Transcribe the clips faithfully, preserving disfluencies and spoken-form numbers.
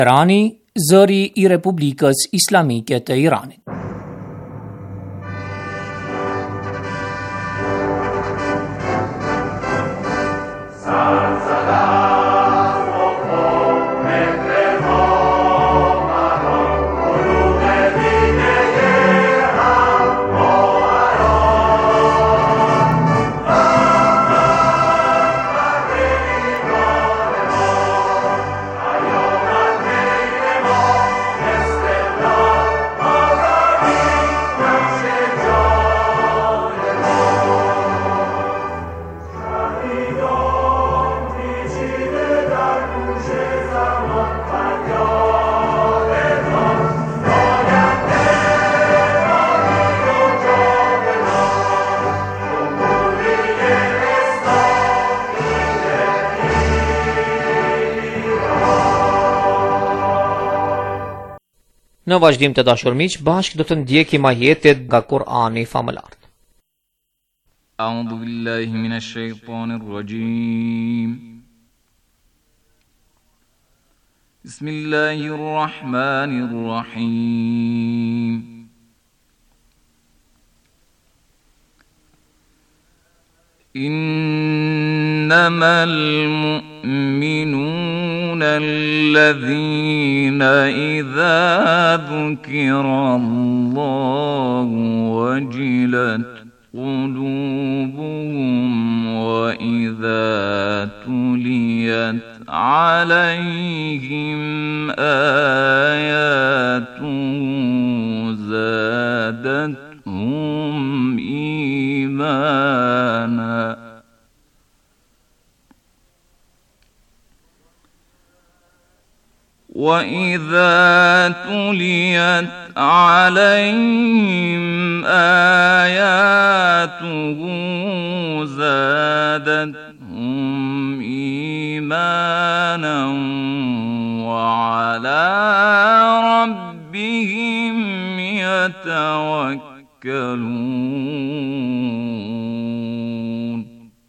Irani, zëri i Republikës Islamike të Iranit. Në vazhdim të dashur miq, bashkë do të ndjekim ajetet nga Kur'ani famëlar. A'udhu billahi minash shaitanir rajim. Bismillahir rahmanir rahim. Innamal mu'minun الذين إذا ذكر الله وجلت قلوبهم وإذا تليت عليهم آياته زادتهم إيمانا وَإِذَا تُلِيَتْ عَلَيْهِمْ آيَاتُهُ زَادَتْهُمْ إِيمَانًا وَعَلَى رَبِّهِمْ يَتَوَكَّلُونَ.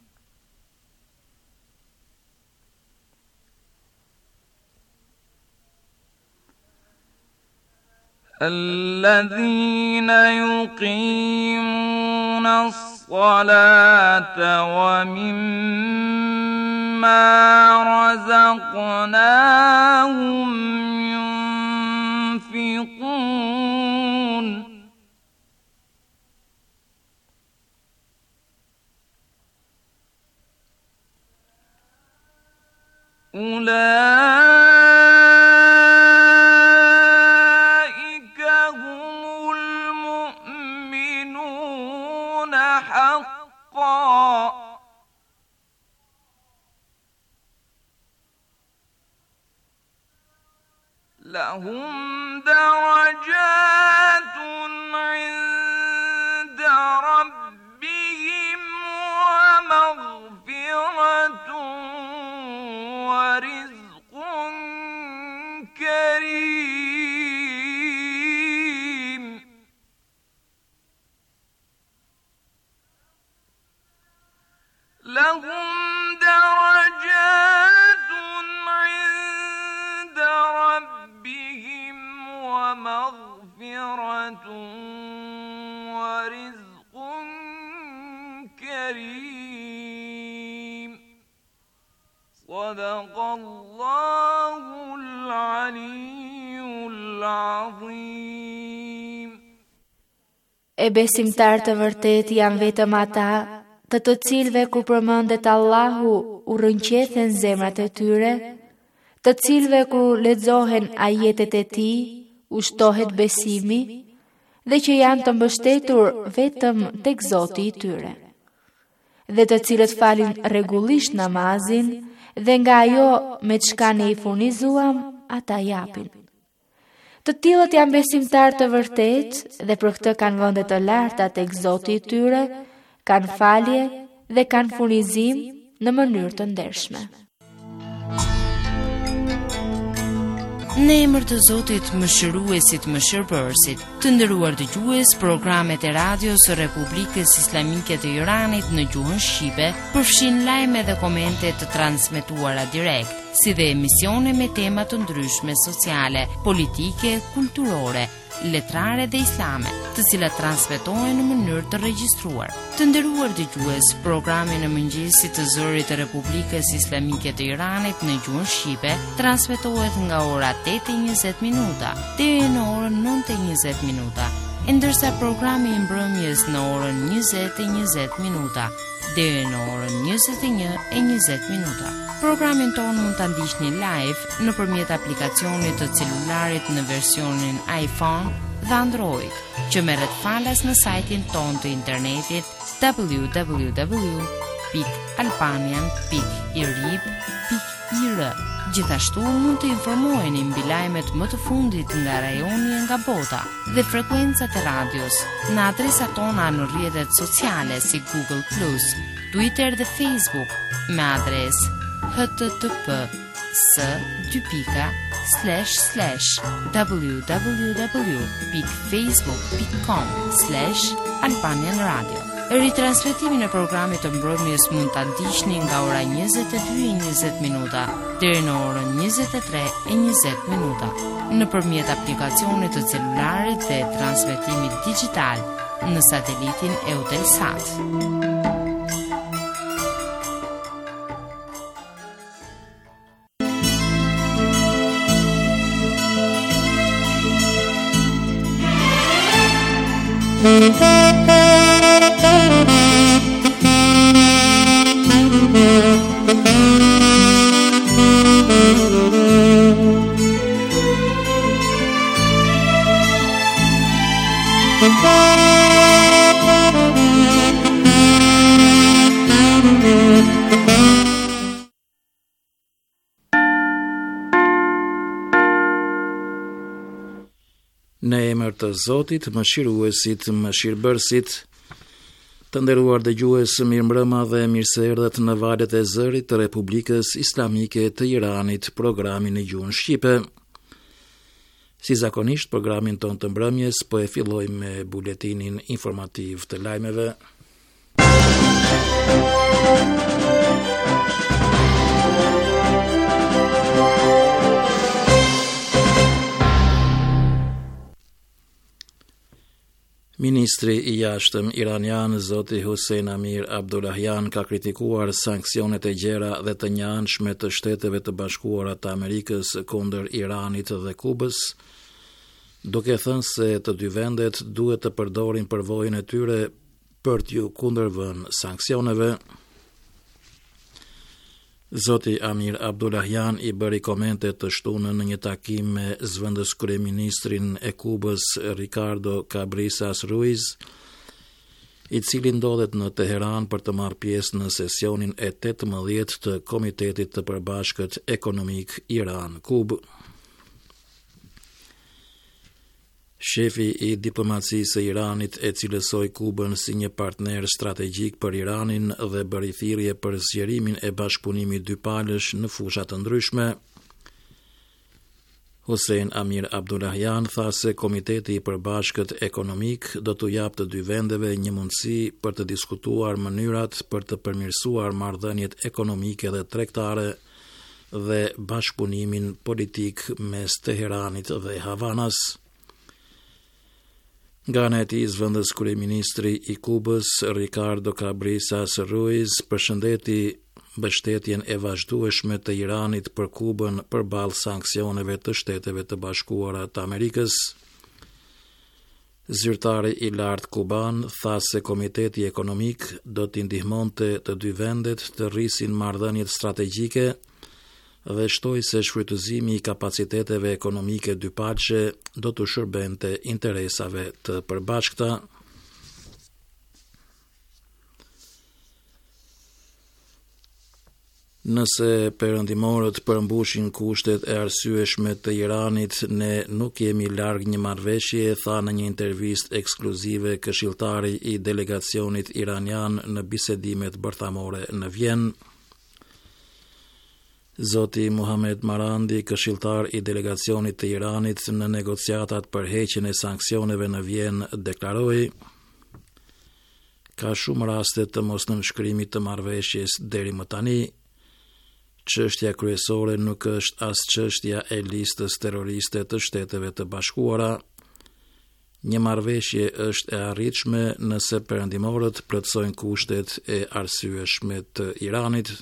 الذين يقيمون الصلاة ومما رزقناهم ينفقون أولئك لهم درجات عند ربهم ومغفرة ورزق كريم. لهم درجات عند ربهم ومغفرة ورزق كريم. صدق الله العلي العظيم. E besimtar të vërtet janë vetëm ata të të cilve kur përmendet Allahu u rrënqethen zemrat e tyre, të cilve kur lexohen ajetet e tij ushtohet besimi dhe që janë të mbështetur vetëm tek Zoti i tyre, dhe të cilët falin rregullisht namazin dhe nga ajo me çka ne i furnizuam ata japin. Të tillët janë besimtar të vërtet dhe për këtë kanë vende të larta tek Zoti i tyre, kanë falje dhe kanë furnizim në mënyrë të ndershme. Në emër të Zotit, Mëshiruesit, Mëshirbërësit, Të nderuar dëgjues, programet e radios së Republikës Islamike të Iranit në gjuhën shqipe përfshin lajme dhe komente të transmetuara direkt, si dhe emisione me tema të ndryshme sociale, politike, kulturore, letrare dhe islame, të cilat transmetohen në mënyrë të regjistruar. Të nderuar dëgjues, programi në mëngjesit të zërit të Republikës Islamike të Iranit në gjuhën shqipe transmetohet nga ora tetë e njëzet minuta deri në orën nëntë e njëzet minuta, e ndërsa programi i mbrëmjes në orën njëzet e njëzet minuta deri në orën njëzet e një e njëzet minuta. Programin tonë mund ta ndiqni live nëpërmjet aplikacionit të celularit në versionin iPhone dhe Android, që merret falas në sajtin tonë të internetit w w w pikë albanian pikë i r i b pikë i r. Gjithashtu mund të informoheni mbi lajmet më të fundit nga rajoni e nga bota dhe frekuencat e radios në adresat tona në rrjetet sociale si Google plus, Twitter dhe Facebook me adresë h t t p s dy pika slash slash w w w pikë facebook pikë com slash albanian radio. Ritransmetimin e programit të mbrëmjes mund ta ndiqni nga ora njëzet e dy e njëzet minuta deri në orën njëzet e tre e njëzet minuta nëpërmjet aplikacionit të celularit dhe transmetimit digital në satelitin Eutelsat. Në emër të Zotit, mëshiruesit, mëshirbërësit, të nderuar dëgjues, mirëmbrëma dhe mirëse erdhët në valët e zërit të Republikës Islamike të Iranit, programin e gjuhën shqipe. Si zakonisht, programin ton të mbrëmjes po e fillojmë me buletinin informativ të lajmeve. Ministri i jashtëm iranian Zoti Hossein Amir Abdullahian ka kritikuar sanksionet e gjera dhe të njëanshme të Shteteve të Bashkuara të Amerikës kundër Iranit dhe Kubës, duke thënë se të dy vendet duhet të përdorin përvojën e tyre për t'ju kundërvënë sanksioneve. Zoti Amir Abdullahian i bëri komente të shtunën në një takim me zëvendës kryeministrin e Kubës Ricardo Cabrisas Ruiz, i cili ndodhet në Teheran për të marrë pjesë në sesionin e tetëmbëdhjetë të Komitetit të Përbashkët Ekonomik Iran-Kubë. Shefi i diplomacisë së Iranit e cilësoi Kubën si një partner strategjik për Iranin dhe bëri thirrje për zgjerimin e bashkëpunimit dypalësh në fusha të ndryshme. Hossein Amir Abdullahian tha se Komiteti i Përbashkët Ekonomik do t'u japë të dy vendeve një mundësi për të diskutuar mënyrat për të përmirësuar marrëdhëniet ekonomike dhe tregtare dhe bashkëpunimin politik mes Teheranit dhe Havanas. Nga ana e tij, zëvendës kryeministri i Kubës Ricardo Cabrisas Ruiz përshëndeti mbështetjen e vazhdueshme të Iranit për Kubën përballë sanksioneve të Shteteve të Bashkuara të Amerikës. Zyrtari i lartë kuban tha se Komiteti Ekonomik do t'i ndihmonte të dy vendet të rrisin marrëdhëniet strategjike dhe shtoi se shfrytëzimi i kapaciteteve ekonomike dypalëshe do të shërbente interesave të përbashkëta. Nëse perëndimorët përmbushin kushtet e arsyeshme të Iranit, ne nuk jemi larg një marrëveshje, tha në një intervistë ekskluzive këshilltari i delegacionit iranian në bisedimet bërthamore në Vjenë. Zoti Muhamet Marandi, këshilltar i delegacionit të Iranit në negociatat për heqjen e sanksioneve në Vjenë, deklaroi: ka shumë raste të mos nënshkrimit të marrëveshjes deri më tani. Çështja kryesore nuk është as çështja e listës terroriste të Shteteve të Bashkuara. Një marrëveshje është e arritshme nëse perëndimorët plotësojnë kushtet e arsyeshme të Iranit.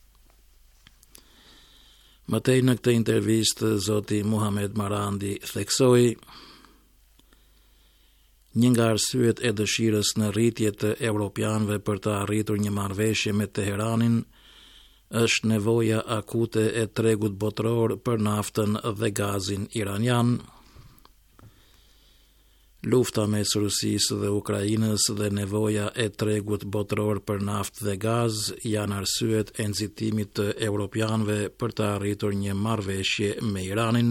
Mëtej në këtë intervistë, zoti Muhamet Marandi theksoi: një nga arsyet e dëshirës në rritje të europianëve për të arritur një marrëveshje me Teheranin është nevoja akute e tregut botror për naftën dhe gazin iranian. Lufta mes Rusisë dhe Ukrainës dhe nevoja e tregut botror për naftë dhe gaz janë arsyet e nxitimit të europianëve për të arritur një marrëveshje me Iranin.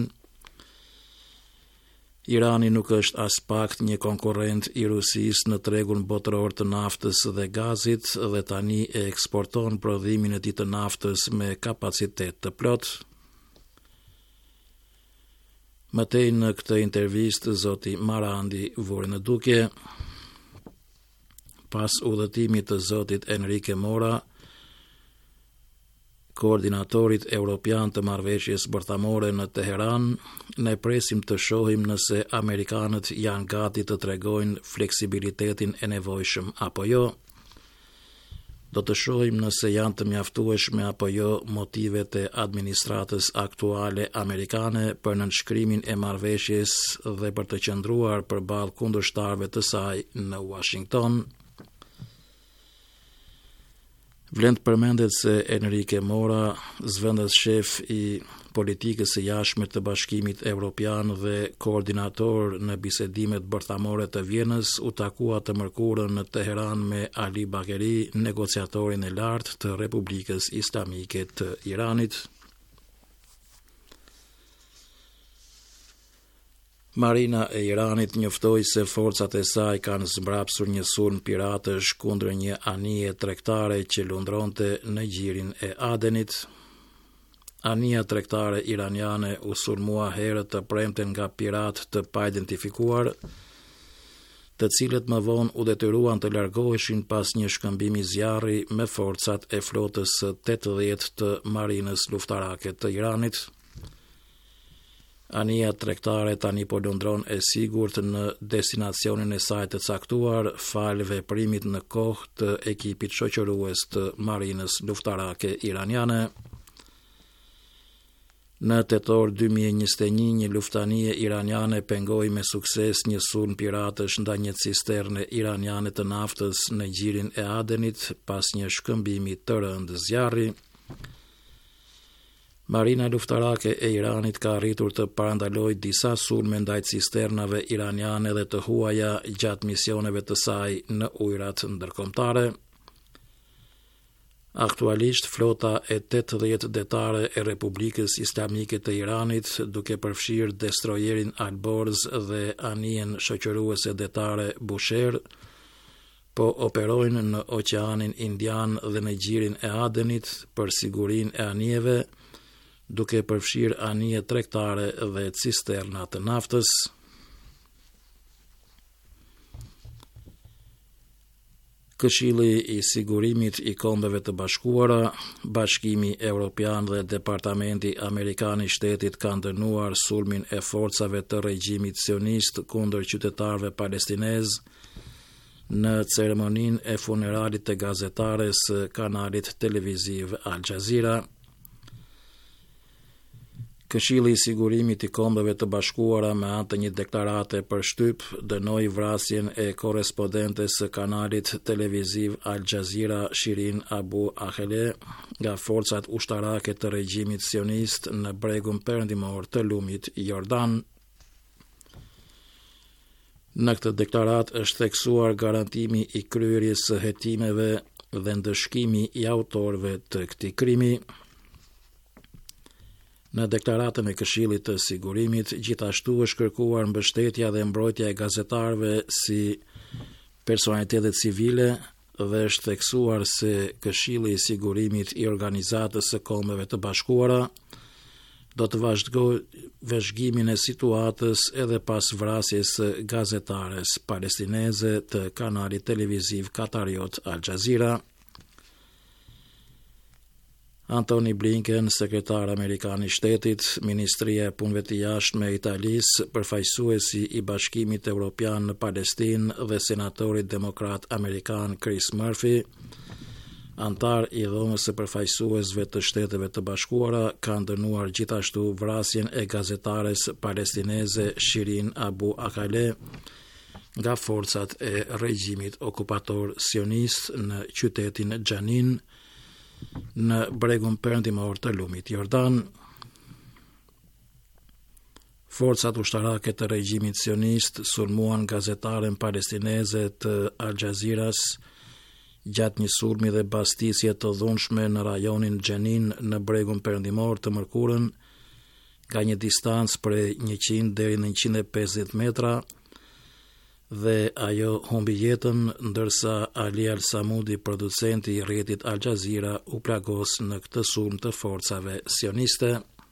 Irani nuk është as pak një konkurrent i Rusisë në tregun botror të naftës dhe gazit dhe tani e eksporton prodhimin e tij të naftës me kapacitet të plotë. Mëtej në këtë intervistë, zoti Marandi vuri në dukje: pas udhëtimit të zotit Enrique Mora, koordinatorit europian të marrëveshjes bërthamore në Teheran, ne presim të shohim nëse amerikanët janë gati të tregojnë fleksibilitetin e nevojshëm apo jo. Do të shohim nëse janë të mjaftueshme apo jo motivet e administratës aktuale amerikane për nënshkrimin e marrëveshjes dhe për të qëndruar përballë kundërshtarëve të saj në Washington. Vlen të përmendet se Enrique Mora, zëvendës shef i politikës së jashtme të Bashkimit Evropian dhe koordinator në bisedimet bërthamore të Vjenës, u takua të mërkurën në Teheran me Ali Bagheri, negociatorin e lartë të Republikës Islamike të Iranit. Marina e Iranit njoftoi se forcat e saj kanë zmbrapsur një sulm piratësh kundër një anije tregtare që lundronte në gjirin e Adenit. Anija tregtare iraniane u sulmua herët të premten nga piratë të paidentifikuar, të cilët më vonë u detyruan të largoheshin pas një shkëmbimi zjarri me forcat e flotës së tetëdhjetë të marinës luftarake të Iranit. Anija tregtare tani po lundron e sigurt në destinacionin e saj të caktuar fal veprimit në kohë të ekipit shoqërues të marinës luftarake iraniane. Në tetor dy mijë e njëzet e një, një luftanie iraniane pengoi me sukses një sulm piratësh ndaj një cisterne iraniane të naftës në gjirin e Adenit pas një shkëmbimi të rëndë zjarri. Marina luftarake e Iranit ka arritur të parandalojë disa sulme ndaj cisternave iraniane dhe të huaja gjatë misioneve të saj në ujrat ndërkombëtare. Aktualisht flota e tetëdhjetë detare e Republikës Islamike të Iranit, duke përfshirë destrojerin Alborz dhe anijen shoqëruese detare Bushehr, po operojnë në Oqeanin Indian dhe në gjirin e Adenit për sigurinë e anijeve, duke përfshirë anije tregtare dhe cisterna të naftës. Këshilli i Sigurimit i Kombeve të Bashkuara, Bashkimi Evropian dhe Departamenti Amerikan i Shtetit kanë dënuar sulmin e forcave të regjimit sionist kundër qytetarëve palestinez në ceremoninë e funeralit të gazetares së kanalit televiziv Al Jazeera. Këshilli i Sigurimit i Kombeve të Bashkuara me anë të një deklarate për shtyp dënoi vrasjen e korrespondentes së kanalit televiziv Al Jazeera Shirin Abu Akleh nga forcat ushtarake të regjimit sionist në bregun perëndimor të lumit Jordan. Në këtë deklarat është theksuar garantimi i kryerjes së hetimeve dhe ndëshkimi i autorëve të këtij krimi. Në deklaratën e Këshillit të Sigurimit, gjithashtu është kërkuar mbështetja dhe mbrojtja e gazetarëve si personalitetet civile dhe është theksuar se Këshilli i Sigurimit i Organizatës së Kombeve të Bashkuara do të vazhdojë vëzhgimin e situatës edhe pas vrasjes së gazetares palestineze të kanalit televiziv katariot Al Jazeera. Antony Blinken, sekretar amerikan i shtetit, Ministria e Punëve të Jashtme e Italisë, përfaqësuesi i Bashkimit Evropian në Palestinë dhe senatori demokrat amerikan Chris Murphy, antar i dhomës së përfaqësuesve të Shteteve të Bashkuara, kanë dënuar gjithashtu vrasjen e gazetares palestineze Shirin Abu Akleh nga forcat e regjimit okupator sionist në qytetin Xhanin, në bregun perëndimor të lumit Jordan. Forcat ushtarake të regjimit sionist sulmuan gazetaren palestineze të Al Jazeeras gjatë një sulmi dhe bastisje të dhunshme në rajonin Xhenin në bregun perëndimor të mërkurën, ka një distancë prej njëqind deri në njëqind e pesëdhjetë metra, dhe ajo humbi jetën, ndërsa Ali Al Samudi, producenti i rrjetit Al Jazeera, u plagos në këtë sulm të forcave sioniste.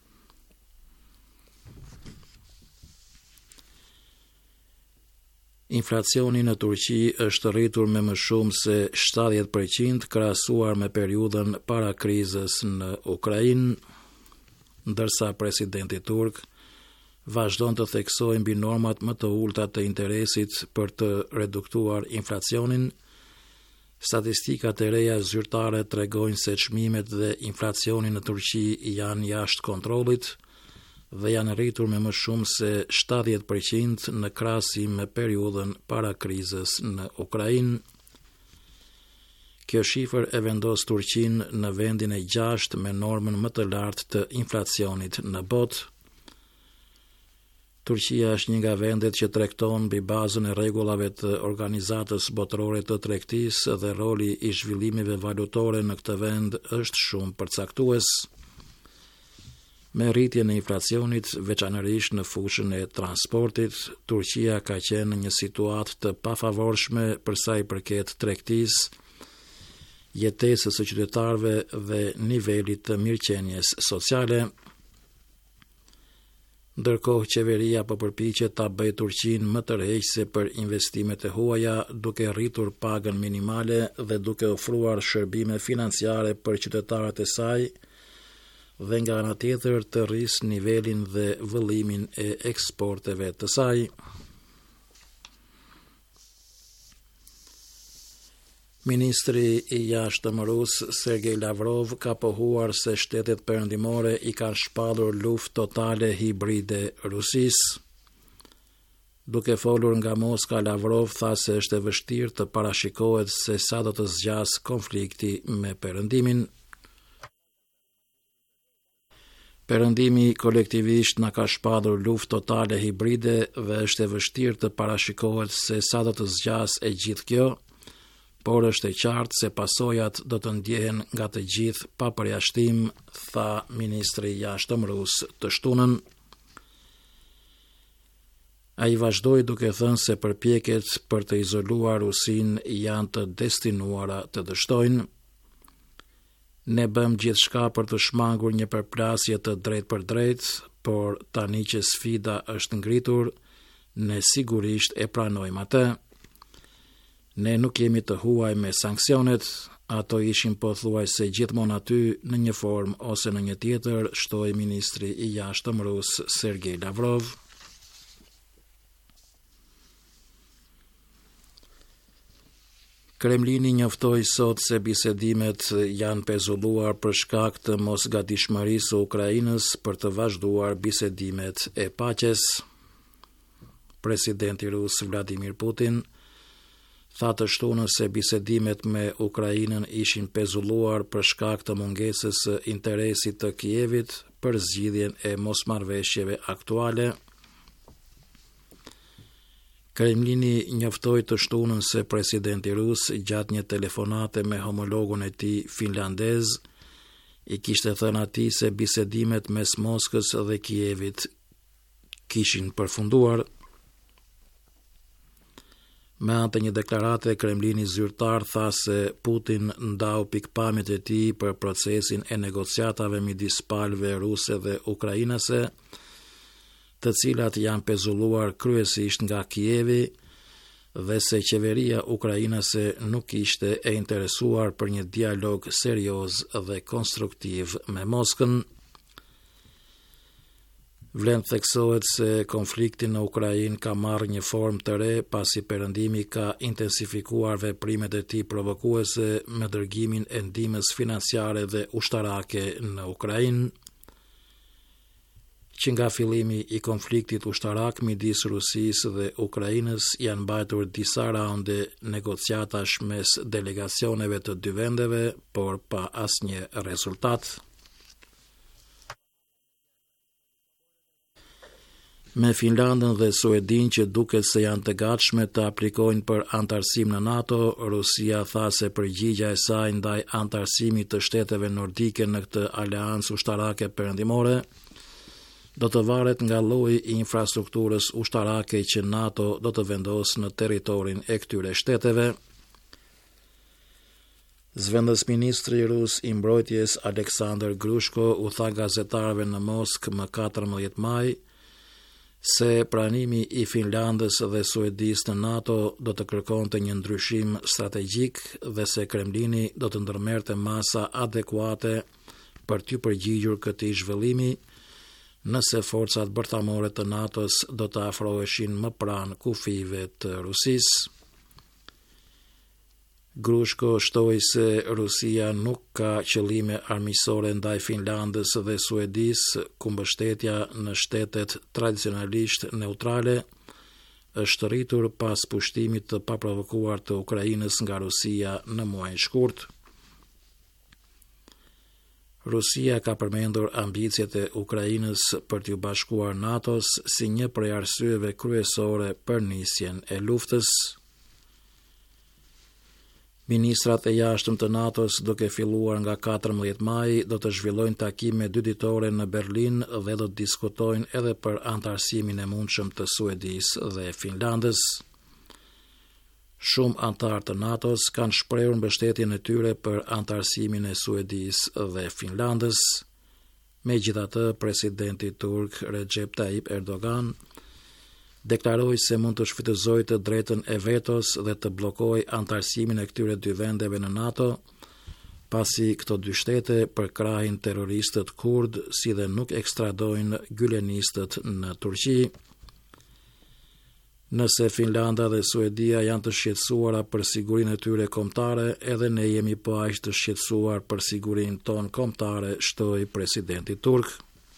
Inflacioni në Turqi është rritur me më shumë se shtatëdhjetë përqind krahasuar me periudhën para krizës në Ukrainë, ndërsa presidenti turk vazhdon të theksojë mbi normat më të ulta të interesit për të reduktuar inflacionin. Statistikat e reja zyrtare tregojnë se çmimet dhe inflacioni në Turqi janë jashtë kontrollit dhe janë rritur me më shumë se shtatëdhjetë përqind në krahasim me periudhën para krizës në Ukrainë. Kjo shifër e vendos Turqinë në vendin e gjashtë me normën më të lartë të inflacionit në botë. Turqia është një nga vendet që tregton mbi bazën e rregullave të Organizatës Botërore të Tregtisë dhe roli i zhvillimeve valutore në këtë vend është shumë përcaktues. Me rritjen e inflacionit, veçanërisht në fushën e transportit, Turqia ka qenë në një situatë të pafavorshme për sa i përket tregtisë, jetesës së qytetarëve dhe nivelit të mirëqenies sociale. Ndërkohë, qeveria po përpiqet ta bëjë Turqinë më tërheqëse për investimet e huaja, duke rritur pagën minimale dhe duke ofruar shërbime financiare për qytetarët e saj, dhe nga ana tjetër të rrisë nivelin dhe vëllimin e eksporteve të saj. Ministri i jashtëm rus Sergej Lavrov ka pohuar se shtetet perëndimore i kanë shpallur luftë totale hibride Rusisë. Duke folur nga Moska, Lavrov tha se është e vështirë të parashikohet se sa do të zgjas konflikti me Perëndimin. Perëndimi kolektivisht na ka shpallur luftë totale hibride dhe është e vështirë të parashikohet se sa do të zgjas e gjithë kjo, por është e qartë se pasojat do të ndjehen nga të gjithë pa përjashtim, tha ministri i jashtëm rus të shtunën. Ai vazhdoi duke thënë se përpjekjet për të izoluar Rusinë janë të destinuara të dështojnë. Ne bëm gjithçka për të shmangur një përplasje të drejtë për drejtë, por tani që sfida është ngritur, ne sigurisht e pranojmë atë. Ne nuk jemi të huaj me sanksionet, ato ishin pothuajse gjithmonë aty në një formë ose në një tjetër, shtoi ministri i jashtëm rus Sergej Lavrov. Kremlini njoftoi sot se bisedimet janë pezulluar për shkak të mosgatishmërisë së Ukrainës për të vazhduar bisedimet e paqes. Presidenti rus Vladimir Putin tha të shtunën se bisedimet me Ukrainën ishin pezulluar për shkak të mungesës së interesit të Kievit për zgjidhjen e mosmarrëveshjeve aktuale. Kremlini njoftoi të shtunën se presidenti rus gjatë një telefonate me homologun e tij finlandez i kishte thënë atij se bisedimet mes Moskës dhe Kievit kishin përfunduar. Me anë të një deklarate, Kremlini zyrtar tha se Putin ndau pikpamjet e tij për procesin e negociatave midis palëve ruse dhe ukrainase, të cilat janë pezulluar kryesisht nga Kijevi, dhe se qeveria ukrainase nuk ishte e interesuar për një dialog serioz dhe konstruktiv me Moskën. Vlen theksohet se konflikti në Ukrainë ka marrë një formë të re pasi perëndimi ka intensifikuar veprimet e tij provokuese me dërgimin e ndihmës financiare dhe ushtarake në Ukrainë, që nga fillimi i konfliktit ushtarak midis Rusisë dhe Ukrainës janë mbajtur disa raunde negociatash mes delegacioneve të dy vendeve, por pa asnjë rezultat. Me Finlandën dhe Suedin që duket se janë të gatshme të aplikojnë për antarësim në NATO, Rusia tha se përgjigja e saj ndaj antarësimit të shteteve nordike në këtë aleancë ushtarake perëndimore do të varet nga lloji i infrastrukturës ushtarake që NATO do të vendosë në territorin e këtyre shteteve. Zëvendësministri rus i mbrojtjes Aleksandr Grushko u tha gazetarëve në Moskë më katërmbëdhjetë maj se pranimi i Finlandës dhe Suedisë në NATO do të kërkonte një ndryshim strategjik dhe se Kremlini do të ndërmerrte masa adekuate për t'u përgjigjur këtij zhvillimi, nëse forcat bërthamore të NATO-s do të afroheshin më pranë kufive të Rusisë. Grushko shtoi se Rusia nuk ka qëllime armiqësore ndaj Finlandës dhe Suedisë, ku mbështetja në shtetet tradicionalisht neutrale është rritur pas pushtimit të paprovokuar të Ukrainës nga Rusia në muajin shkurt. Rusia ka përmendur ambicjet e Ukrainës për t'u bashkuar NATO-s si një prej arsyeve kryesore për nisjen e luftës. Ministrat e jashtëm të NATO-s, duke filluar nga katërmbëdhjetë maj, do të zhvillojnë takime dyditore në Berlin dhe do të diskutojnë edhe për antarësimin e mundshëm të Suedisë dhe Finlandës. Shumë antarë të NATO-s kanë shprehur mbështetjen e tyre për antarësimin e Suedisë dhe Finlandës. Megjithatë, presidenti turk Recep Tayyip Erdogan deklaroi se mund të shfrytëzojë të drejtën e vetos dhe të bllokojë antarësimin e këtyre dy vendeve në NATO, pasi këto dy shtete përkrahin terroristët kurd, si dhe nuk ekstradojnë gylenistët në Turqi. Nëse Finlanda dhe Suedia janë të shqetësuara për sigurinë e tyre kombëtare, edhe ne jemi po aq të shqetësuar për sigurinë tonë kombëtare, shtoi presidenti turk.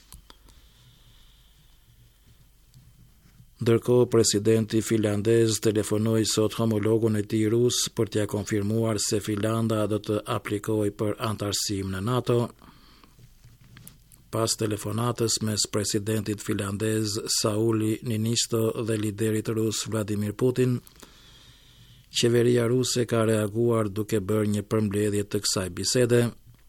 Ndërkohë, presidenti finlandez telefonoi sot homologun e tij rus për t'ia konfirmuar se Finlanda do të aplikojë për antarësim në NATO. Pas telefonatës mes presidentit finlandez Sauli Niinisto dhe liderit rus Vladimir Putin, qeveria ruse ka reaguar duke bërë një përmbledhje të kësaj bisede.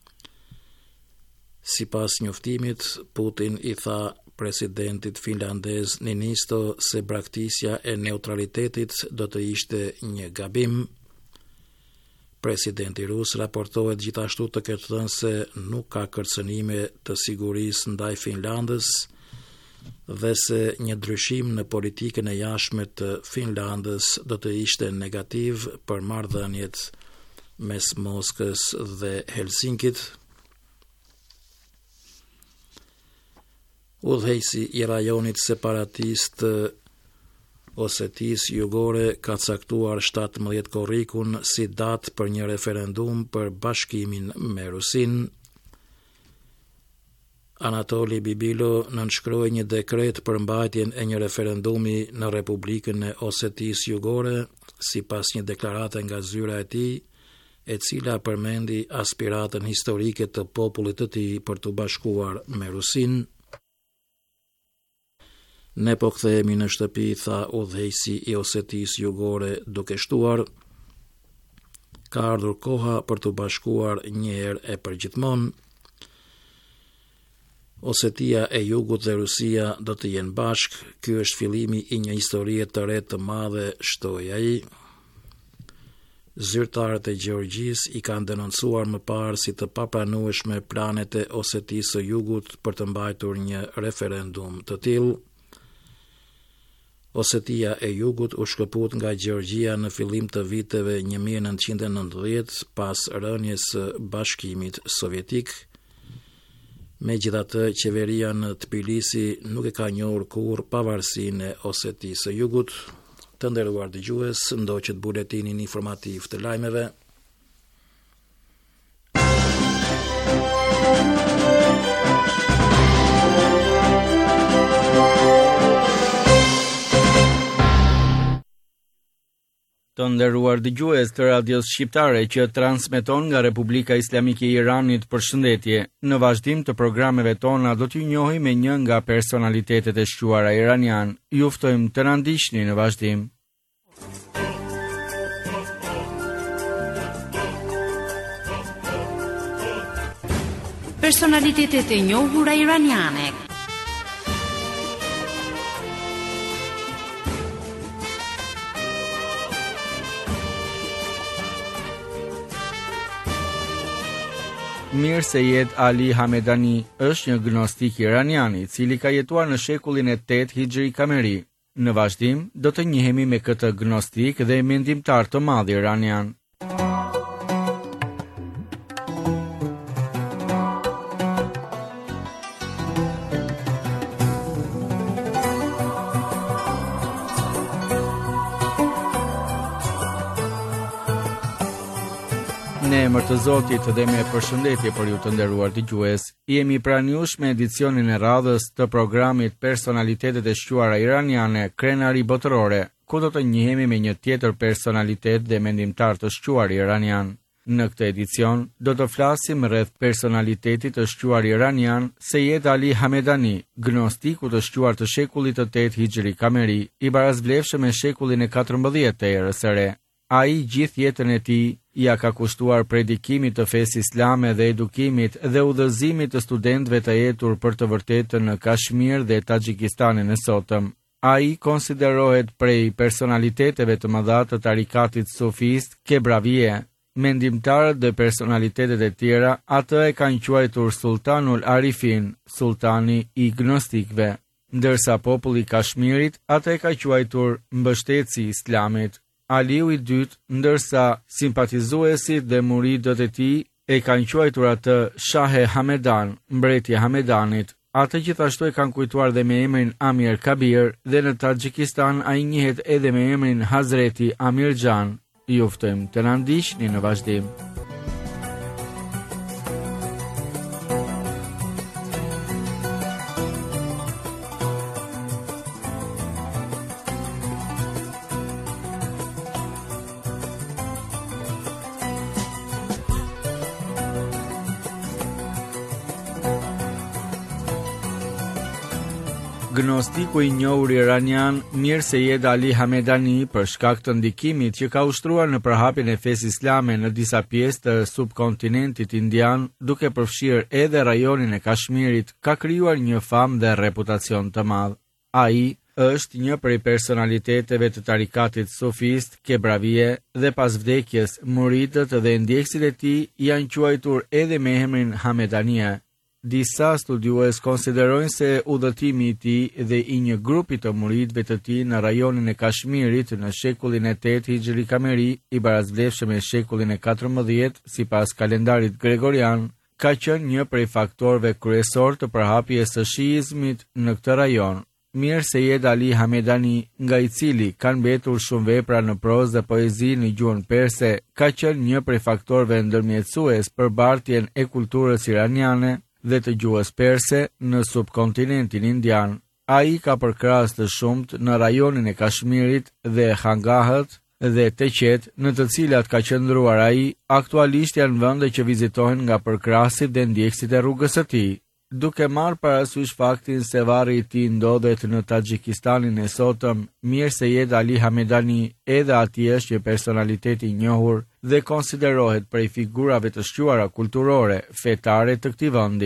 Sipas njoftimit, Putin i tha presidentit finlandez Niinisto se braktisja e neutralitetit do të ishte një gabim. Presidenti rus raportohet gjithashtu të ketë thënë se nuk ka kërcënime të sigurisë ndaj Finlandës dhe se një ndryshim në politikën e jashtme të Finlandës do të ishte negativ për marrëdhëniet mes Moskës dhe Helsinkit. Udhëheqësi i rajonit separatist Osetis Jugore ka caktuar shtatëmbëdhjetë korrikun si datë për një referendum për bashkimin me Rusinë. Anatoli Bibilo nënshkroi një dekret për mbajtjen e një referendumi në Republikën e Osetis Jugore, sipas një deklarate nga zyra e tij, e cila përmendi aspiratën historike të popullit të tij për të bashkuar me Rusinë. Ne po kthehemi në shtëpi, tha udhëheqësi i Osetis Jugore duke shtuar. Ka ardhur koha për të bashkuar një herë e përgjithmonë. Osetia e Jugut dhe Rusia do të jenë bashk. Ky është fillimi i një historie të re të madhe, shtoi ai. Zyrtarët e Gjeorgjisë i kanë denoncuar më parë si të papranueshme planet e Osetisë së Jugut për të mbajtur një referendum të tillë. Osetia e Jugut u shkëput nga Gjeorgjia në fillim të viteve një mijë e nëntëqind e nëntëdhjetë pas rënies së Bashkimit Sovjetik. Megjithatë, qeveria në Tbilisi nuk e ka njohur kurrë pavarësinë e Osetisë së Jugut. Të nderuar dëgjues, ndoqët buletinin informativ të lajmeve. Të nderuar dëgjues të radios shqiptare që transmeton nga Republika Islamike e Iranit, përshëndetje. Në vazhdim të programeve tona do t'ju njohim me një nga personalitetet e shquara iranian. Ju ftojmë të na ndiqni në vazhdim. Personalitetet e njohura iraniane. Mir Seyed Ali Hamedani është një gnostik iranian i cili ka jetuar në shekullin e tetë Hijri Kameri. Në vazhdim do të njihemi me këtë gnostik dhe mendimtar të madh iranian. Në emër të Zotit dhe me përshëndetje për ju të nderuar dëgjues, jemi pranë jush me edicionin e radhës të programit Personalitetet e shquara iraniane, krenari botërore, ku do të njihemi me një tjetër personalitet dhe mendimtar të shquar iranian. Në këtë edicion do të flasim rreth personalitetit të shquar iranian Seyed Ali Hamedani, gnostiku të shquar të shekullit të tetë Hijri Kameri, i barazvlefshëm me shekullin e katërmbëdhjetë të erës së re. Ai gjithë jetën e tij ja ka kushtuar predikimit të fesë islame dhe edukimit dhe udhëzimit të studentëve të jetur për të vërtetën në Kashmir dhe Taxhikistanin e sotëm. Ai konsiderohet prej personaliteteve të mëdha të tarikatit sufist Kebravie. Mendimtarët dhe personalitetet e tjera atë e kanë quajtur Sultanul Arifin, sultani i gnostikëve, ndërsa populli i Kashmirit atë e ka quajtur mbështetësi i Islamit. Aliu i dytë, ndërsa simpatizuesit dhe muridët e tij e kanë quajtur atë Shahe Hamedan, mbretja Hamedanit. Atë gjithashtu e kanë kujtuar dhe me emrin Amir Kabir dhe në Taxhikistan ai njihet edhe me emrin Hazreti Amir Xhan. Ju ftojmë të na ndiqni në vazhdim. Gnostiku i njohur iranian Mir Seyed Ali Hamedani, për shkak të ndikimit që ka ushtruar në përhapjen e fesë islame në disa pjesë të subkontinentit indian, duke përfshirë edhe rajonin e Kashmirit, ka krijuar një famë dhe reputacion të madh. Ai është një prej personaliteteve të tarikatit sufist Kebravie dhe pas vdekjes muridët dhe ndjekësit e tij janë quajtur edhe me emrin Hamedania. Disa studiues konsiderojnë se udhëtimi i tij dhe i një grupi të muridëve të tij në rajonin e Kashmirit në shekullin e tetë Hijri Kameri, i barazvlefshëm me shekullin e katërmbëdhjetë sipas kalendarit gregorian, ka qenë një prej faktorëve kryesor të përhapjes së shiizmit në këtë rajon. Mir Seyed Ali Hamedani, nga i cili kanë mbetur shumë vepra në prozë dhe poezi në gjuhën perse, ka qenë një prej faktorëve ndërmjetësues për bartjen e kulturës iraniane dhe të gjuhës perse në subkontinentin indian. Ai ka përkrahas të shumt në rajonin e Kashmirit dhe Hangahët dhe Teqet, në të cilat ka qëndruar ai, aktualisht janë vende që vizitohen nga përkrahasit dhe ndjekësit e rrugës së tij. Duke marrë parasysh faktin se varri i tij ndodhet në Taxhikistanin e sotëm, Mir Seyed Ali Hamedani edhe atij është një personalitet i njohur dhe konsiderohet prej figurave të shquara kulturore, fetare të këtij vendi.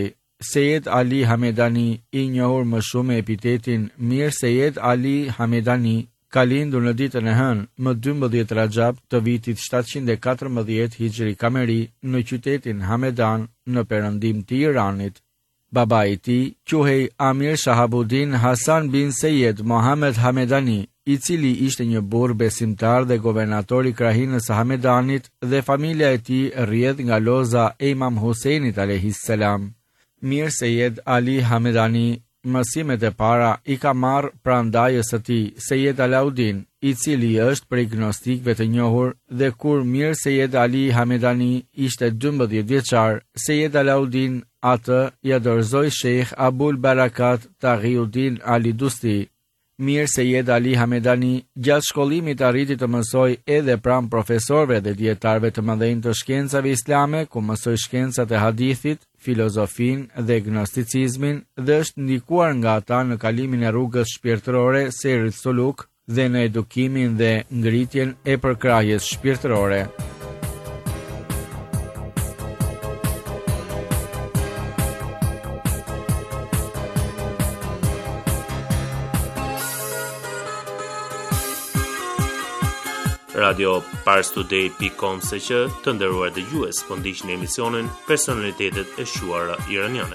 Seyed Ali Hamedani, i njohur më shumë me epitetin Mir Seyed Ali Hamedani, ka lindur në ditën e hënë, më dymbëdhjetë Rajab të vitit shtatëqind e katërmbëdhjetë Hijri Kameri në qytetin Hamedan në perëndim të Iranit. Baba i tij quhej Amir Shahabuddin Hasan bin Seyed Mohammed Hamedani, i cili ishte një burr besimtar dhe governator i krahinës së Hamedanit, dhe familja e tij rrjedh nga loza e Imam Huseinit alayhis salam. Mir Seyed Ali Hamedani mësimet e para i ka marrë prandajës së tij, Seyed Alauddin, i cili është prej gnostikëve të njohur, dhe kur Mir Seyed Ali Hamedani ishte dymbëdhjetë vjeçar, Seyed Alauddin atë ja dorëzoi Sheikh Abul Barakat Taghiuddin Ali Dusti. Mir Seyed Ali Hamedani gjatë shkollimit arriti të mësoj edhe pranë profesorëve dhe dietarëve të mëdhenj të shkencave islame, ku mësoi shkencat e hadithit, filozofinë dhe gnosticizmin, dhe është ndikuar nga ata në kalimin e rrugës shpirtërore Seyrit Suluk dhe në edukimin dhe ngritjen e përkrahjes shpirtërore. Radio parstoday dot com se që të nderuar dëgjues, po ndiqni emisionin Personalitetet e Shuara Iraniane.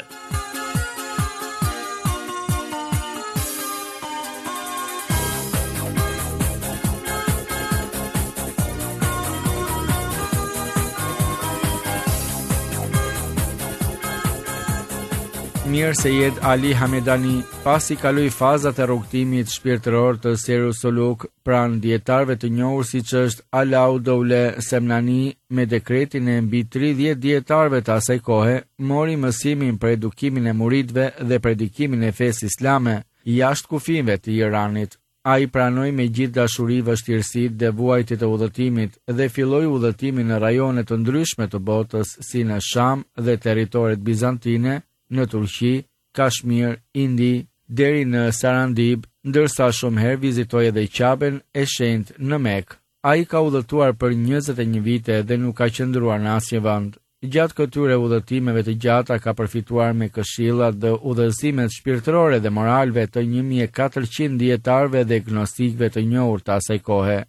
Mir Seyed Ali Hamedani, pasi kaloi fazat e rrugtimit shpirtëror të Seyrit Suluk pranë dietarëve të njohur siç është Alauddin Semnani, me dekretin e mbi tridhjetë dietarëve të asaj kohe, mori mësimin për edukimin e muridëve dhe predikimin e fesë islame jashtë kufive të Iranit. Ai pranoi me gjithë dashuri vështirësitë dhe vuajtjet e udhëtimit dhe filloi udhëtimin në rajone të ndryshme të botës, si në Sham dhe territoret bizantine, në Turqi, Kashmir, Indi, deri në Sarandib, ndërsa shumë herë vizitoi edhe Qaben e Shenjtë në Mekë. Ai ka udhëtuar për njëzet e një vite dhe nuk ka qëndruar në asnjë vend. Gjatë këtyre udhëtimeve të gjata ka përfituar me këshillat dhe udhëzimet shpirtërore dhe moralve të një mijë e katërqind dietarëve dhe gnostikëve të njohur të asaj kohe.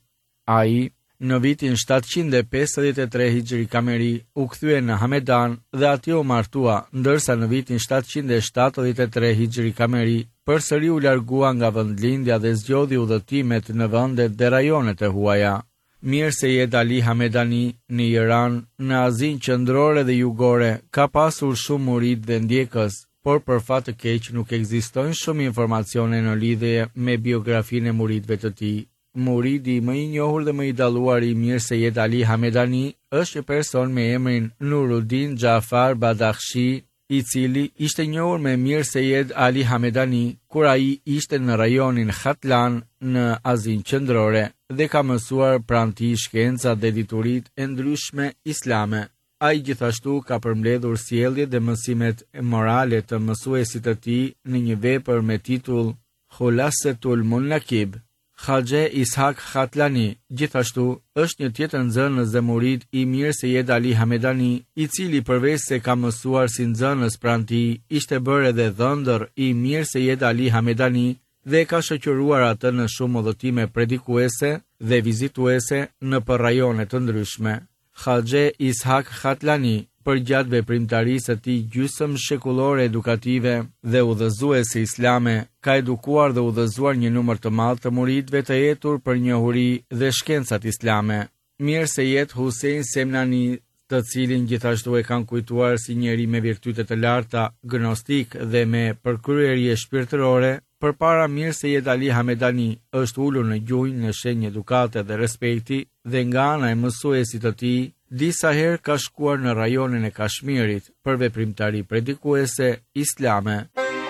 Ai në vitin shtatëqind e pesëdhjetë e tre Hijri Kameri u kthye në Hamedan dhe atje u martua, ndërsa në vitin shtatëqind e shtatëdhjetë e tre Hijri Kameri përsëri u largua nga vendlindja dhe zgjodhi udhëtimet në vendet dhe rajonet e huaja. Mir Seyed Ali Hamedani në Iran, në Azinë qendrore dhe jugore, ka pasur shumë murid dhe ndjekës, por për fat të keq nuk ekzistojnë shumë informacione në lidhje me biografinë e muridëve të tij. Muridi më i njohur dhe më i dalluar i Mir Seyed Ali Hamedani është një person me emrin Nuruddin Jafar Badakhshi, i cili ishte njohur me Mir Seyed Ali Hamedani kur ai ishte në rajonin Khatlan në Azinë qendrore dhe ka mësuar pranë tij shkencat dhe dituritë e ndryshme islame. Ai gjithashtu ka përmbledhur sjelljet dhe mësimet morale të mësuesit të tij në një vepër me titull Khulasatul Munakib. Khaje Ishaq Khatlani gjithashtu është një tjetër nxënës dhe murid i Mir Seyed Ali Hamedani, i cili përveç se ka mësuar si nxënës pranë tij, ishte bërë edhe dhëndër i Mir Seyed Ali Hamedani dhe ka shoqëruar atë në shumë udhëtime predikuese dhe vizituese në për rajone të ndryshme. Khaje Ishaq Khatlani, për gjatë veprimtarisë së tij gjysmë shekullore edukative dhe udhëzuese islame, ka edukuar dhe udhëzuar një numër të madh të muridëve të etur për njohuri dhe shkencat islame. Mir Seyed Hussein Semnani, të cilin gjithashtu e kanë kujtuar si njeri me virtyte të larta, gnostik dhe me përkryerie shpirtërore, përpara Mir Seyed Ali Hamedani është ulur në gjunjë në shenjë edukate dhe respekti, dhe nga ana e mësuesit të tij disa herë ka shkuar në rajonin e Kashmirit për veprimtari predikuese islame.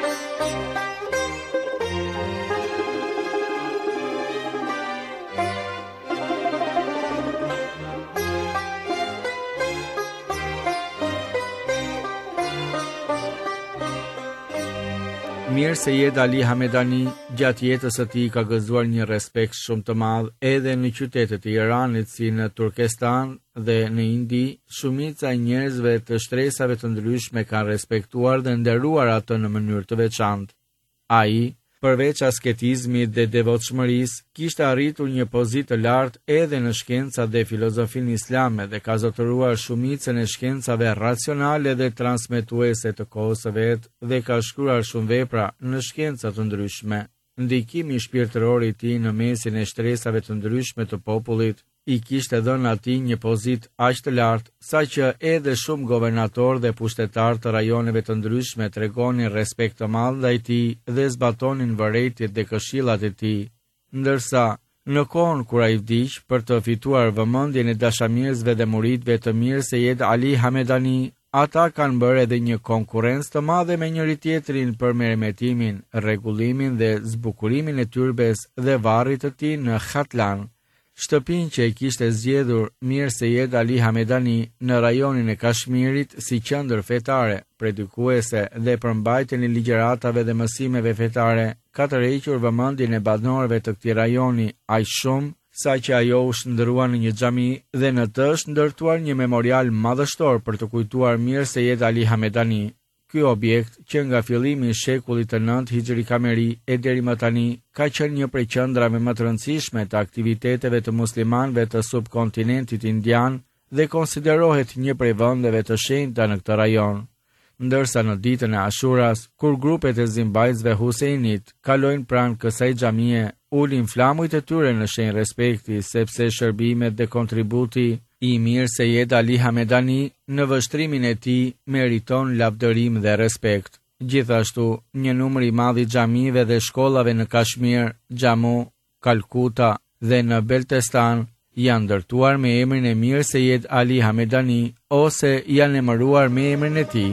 Mir Seyed Ali Hamedani gjatë jetës së tij ka gëzuar një respekt shumë të madh edhe në qytetet e Iranit si në Turkestan dhe në Indi, shumica e njerëzve të shtresave të ndryshme kanë respektuar dhe nderuar atë në mënyrë të veçantë. Ai, përveç asketizmit dhe devotshmërisë, kishte arritur një pozitë të lartë edhe në shkencat dhe filozofinë islame dhe ka zotëruar shumicën e shkencave racionale dhe transmetuese të kohës së vet dhe ka shkruar shumë vepra në shkenca të ndryshme. Ndikimi shpirtëror i tij në mesin e shtresave të ndryshme të popullit i kishte dhënë atij një pozitë aq të lartë, saqë edhe shumë governatorë dhe pushtetarë të rajoneve të ndryshme tregonin respekt të madh ndaj tij dhe zbatonin vërejtjet dhe këshillat e tij. Ndërsa, në kohën kur ai vdiq, për të fituar vëmendjen e dashamirësve dhe muridëve të mirë Sejed Ali Hamedani, ata kanë bërë edhe një konkurrencë të madhe me njëri tjetrin për merremetimin, rregullimin dhe zbukurimin e tyrbes dhe varrit të tij në Khatlan, shtëpinë që e kishte zgjedhur Mir Sejed Ali Hamedani në rajonin e Kashmirit si qendër fetare, predikuese dhe përmbajtjen e ligjëratave dhe mësimeve fetare, ka tërhequr vëmendjen e banorëve të këtij rajoni aq shumë sa që ajo u shndërua në një xhami dhe në të është ndërtuar një memorial madhështor për të kujtuar Mir Sejed Ali Hamedani. Ky objekt, që nga fillimi i shekullit të nëntë Hijri Kameri e deri më tani, ka qenë një prej qendrave më të rëndësishme të aktiviteteve të muslimanëve të subkontinentit indian dhe konsiderohet një prej vendeve të shenjta në këtë rajon. Ndërsa në ditën e Ashuras, kur grupet e zimbajtësve Huseinit kalojnë pranë kësaj xhamie, ulin flamujt e tyre në shenjë respekti, sepse shërbimet dhe kontributi i Mir Sejed Ali Hamedani në vështrimin e tij meriton lavdërim dhe respekt. Gjithashtu, një numër i madh i xhamive dhe shkollave në Kashmir, Jammu, Kalkuta dhe në Beltestan janë ndërtuar me emrin e Mir Sejed Ali Hamedani ose janë emëruar me emrin e tij.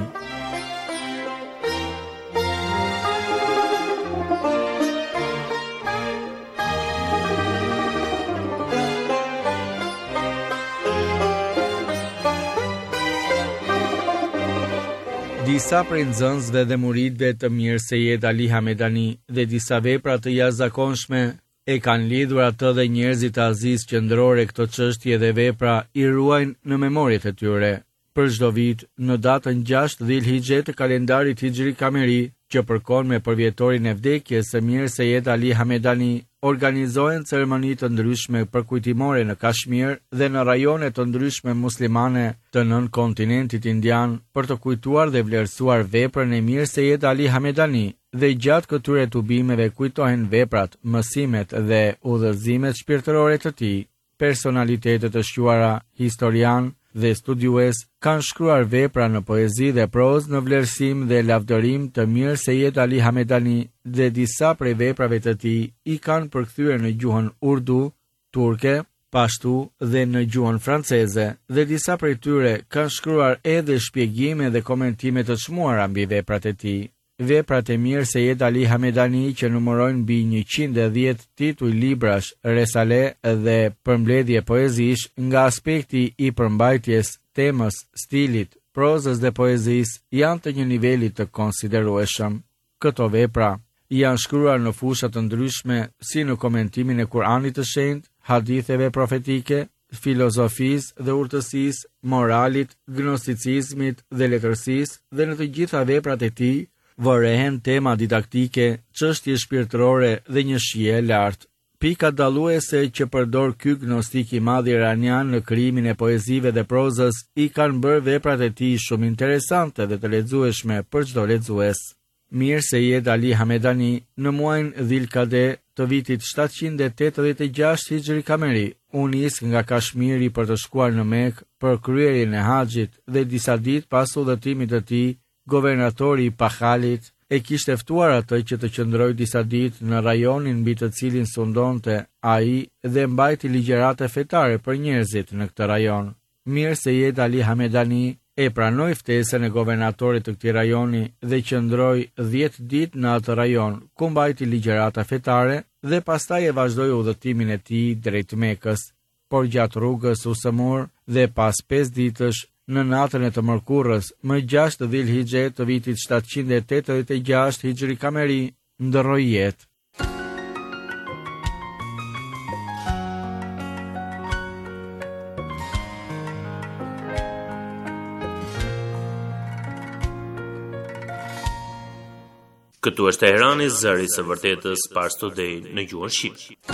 Disa prej nxënësve dhe muridëve të Mir Sejed Ali Hamedani dhe disa vepra të jashtëzakonshme e kanë lidhur atë dhe njerëzit të aziz qendrore këto çështje dhe vepra i ruajnë në memoriet e tyre. Për çdo vit, në datën gjashtë Dhilhijhe të kalendarit Hijri Kameri, që përkon me përvjetorin e vdekjes së Mir Sejed Ali Hamedani, organizohen ceremoni të ndryshme përkujtimore në Kashmir dhe në rajone të ndryshme muslimane të nën kontinentit indian për të kujtuar dhe vlerësuar veprën e Mir Sejed Ali Hamedani dhe gjatë këtyre tubimeve kujtohen veprat, mësimet dhe udhëzimet shpirtërore të tij. Personalitetet të shquara, historian dhe studiues kanë shkruar vepra në poezi dhe prozë në vlerësim dhe lavdërim të Mir Sejed Ali Hamedani dhe disa prej veprave të tij i kanë përkthyer në gjuhën urdu, turke, pashtu dhe në gjuhën franceze dhe disa prej tyre kanë shkruar edhe shpjegime dhe komentime të çmuara mbi veprat e tij. Veprat e Mir Sejed Ali Hamedani që numërojnë mbi njëqind e dhjetë tituj librash, resale dhe përmbledhje poezish nga aspekti i përmbajtjes, temës, stilit, prozës dhe poezisë janë të një niveli të konsiderueshëm. Këto vepra janë shkruar në fusha të ndryshme si në komentimin e Kuranit të shenjtë, haditheve profetike, filozofisë dhe urtësisë, moralit, gnosticizmit dhe letërsisë dhe në të gjitha veprat e tij vërehen tema didaktike, çështje shpirtërore dhe një shije e lartë. Pika dalluese që përdor ky gnostik i madh iranian në krijimin e poezive dhe prozës i kanë bërë veprat e tij shumë interesante dhe të lexueshme për çdo lexues. Mir Sejed Ali Hamedani në muajin Dhilkade të vitit shtatëqind e tetëdhjetë e gjashtë Hijri Kameri u nis nga Kashmiri për të shkuar në Mekë për kryerjen e haxhit dhe disa ditë pas udhëtimit të tij, governatori i Pahalit e kishte ftuar atë që të qëndroj disa ditë në rajonin mbi të cilin sundonte ai dhe mbajti ligjërate fetare për njerëzit në këtë rajon. Mir Sejed Ali Hamedani e pranoi ftesën e governatorit të këtij rajoni dhe qëndroi dhjetë ditë në atë rajon, ku mbajti ligjërata fetare dhe pastaj e vazhdoi udhëtimin e tij drejt Mekës. Por gjatë rrugës u sëmur dhe pas pesë ditësh, në natën e të mërkurës, më gjashtë Dhilhijhe të vitit shtatëqind e tetëdhjetë e gjashtë Hijri Kameri, ndërroi jetë. Këtu është Teherani, zëri së vërtetës, Pars Today në gjuhën shqip.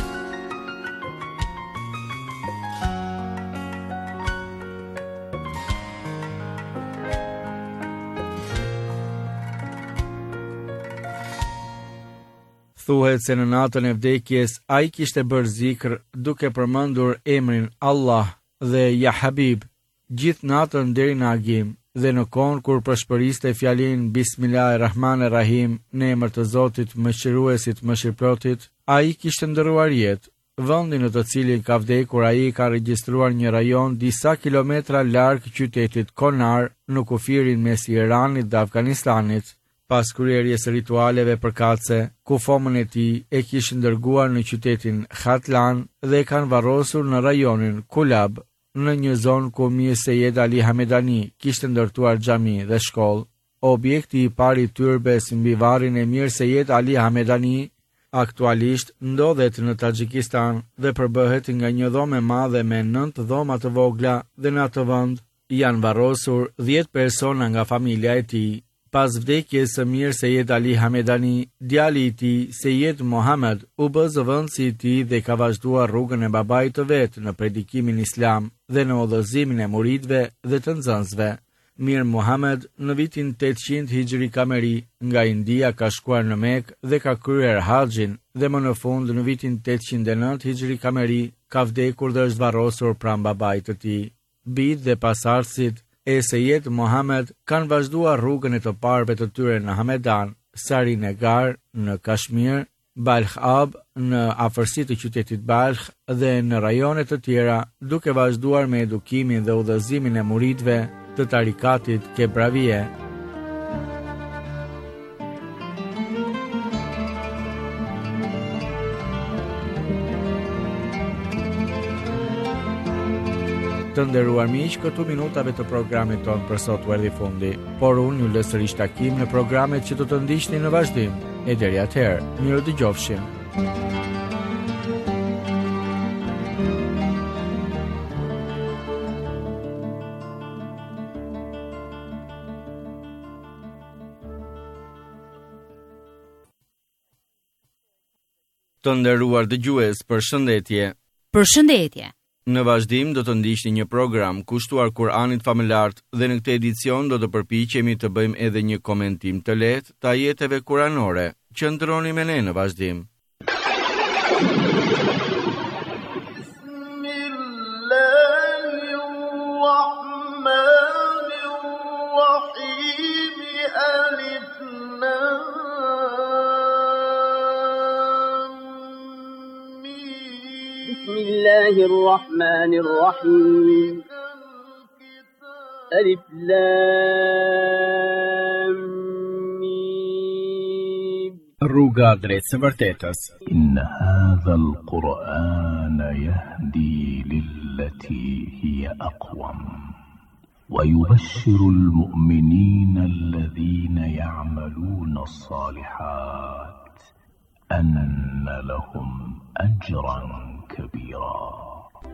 Thuhet se në natën e vdekjes ai kishte bërë zikr duke përmendur emrin Allah dhe Ja Habib gjithë natën deri në agim, dhe në kohën kur përshpëriste fjalin Bismillahirrahmanirrahim në emër të Zotit Mëshiruesit Mëshirëplotit, ai kishte ndëruar jetë. Vendi në të cilin ka vdekur ai ka regjistruar një rajon disa kilometra larg qytetit Konar në kufirin mes Iranit dhe Afganistanit. Pas kryerjes së ritualeve përkatëse, ku fomën e tij e kishin dërguar në qytetin Khatlan dhe e kanë varrosur në rajonin Kulab, në një zonë ku Mir Sejed Ali Hamedani kishte ndërtuar xhami dhe shkollë. Objekti i parë i tyrbes mbi varrin e Mir Sejed Ali Hamedani aktualisht ndodhet në Taxhikistan dhe përbëhet nga një dhomë e madhe me nëntë dhoma të vogla, dhe në atë vend janë varrosur dhjetë persona nga familja e tij. Pas vdekjes së Mir Sejed Ali Hamedani, djali i tij, Sejed Mohammed, u bë zëvendësi i tij dhe ka vazhduar rrugën e babait të vet në predikimin islam dhe në udhëzimin e muridëve dhe të nxënësve. Mir Mohammed në vitin tetëqind Hijri Kameri nga India ka shkuar në Mekë dhe ka kryer haxhin, dhe më në fund në vitin tetëqind e nëntë Hijri Kameri ka vdekur dhe është varrosur pranë babait të tij. Bijtë dhe pasardhësit e Sejed Mohammed kanë vazhduar rrugën e të parëve të tyre në Hamedan, Srinagar në Kashmir, Balkh Ab në afërsi të qytetit Balkh dhe në rajone të tjera, duke vazhduar me edukimin dhe udhëzimin e muridëve të tarikatit Kebravie. Të nderuar miq, këtu minutave të programit ton për sot u erdhi fundi, por unë ju lë sërish takim në programet që do të ndiqni në vazhdim. E deri atëherë, mirë dëgjofshim. Të nderuar dëgjues, përshëndetje. Përshëndetje. Në vazhdim do të ndiqni një program kushtuar Kur'anit famëlar dhe në këtë edicion do të përpiqemi të bëjmë edhe një komentim të lehtë të ajeteve kuranore. Qëndroni me ne në vazhdim. بسم الله الرحمن الرحيم ألف لام ميم Rruga drejt së vërtetës. إن هذا القرآن يهدي للتي هي أقوم ويبشر المؤمنين الذين يعملون الصالحات أن لهم أجرا كبيرا.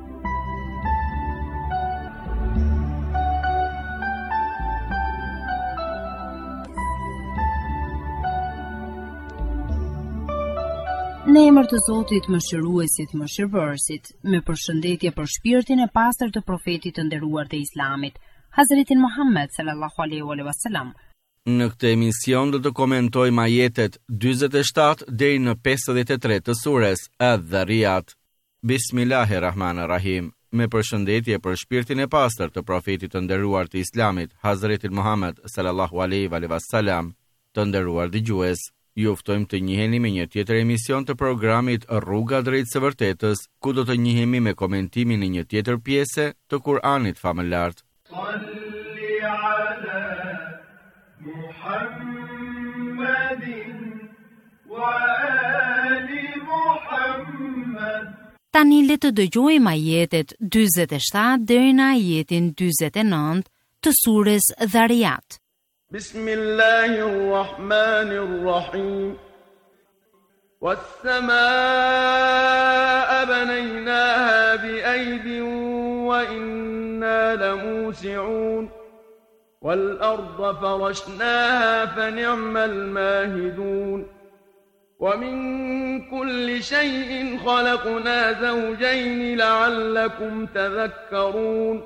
Në emër të Zotit Mëshiruesit Mëshirëbërësit, me përshëndetje për shpirtin e pastër të profetit të nderuar të Islamit, Hazretin Muhammed sallallahu alaihi wasallam. Në këtë emision do të komentojmë ajetet dyzet e shtatë deri në pesëdhjetë e tre të sures Adh-Dhariyat. Bismillahirrahmanirrahim. Me përshëndetje për shpirtin e pastër të profetit të nderuar të Islamit, Hazretin Muhammed sallallahu alaihi wasallam. Të nderuar dëgjues, ju ftojmë të njiheni me një tjetër emision të programit Rruga drejt së vërtetës, ku do të njihemi me komentimin e një tjetër pjese të Kur'anit famëlar. Salli ala Muhammedin wa ali Muhammed. Tani le të dëgjojmë ajetet dyzet e shtatë deri në ajetin dyzet e nëntë të sures Dhariyat. Bismillahirrahmanirrahim. Was-samaa'a banaynaha bi'aydin wa inna lamusi'un. والأرض فرشناها فنعم الماهدون ومن كل شيء خلقنا زوجين لعلكم تذكرون.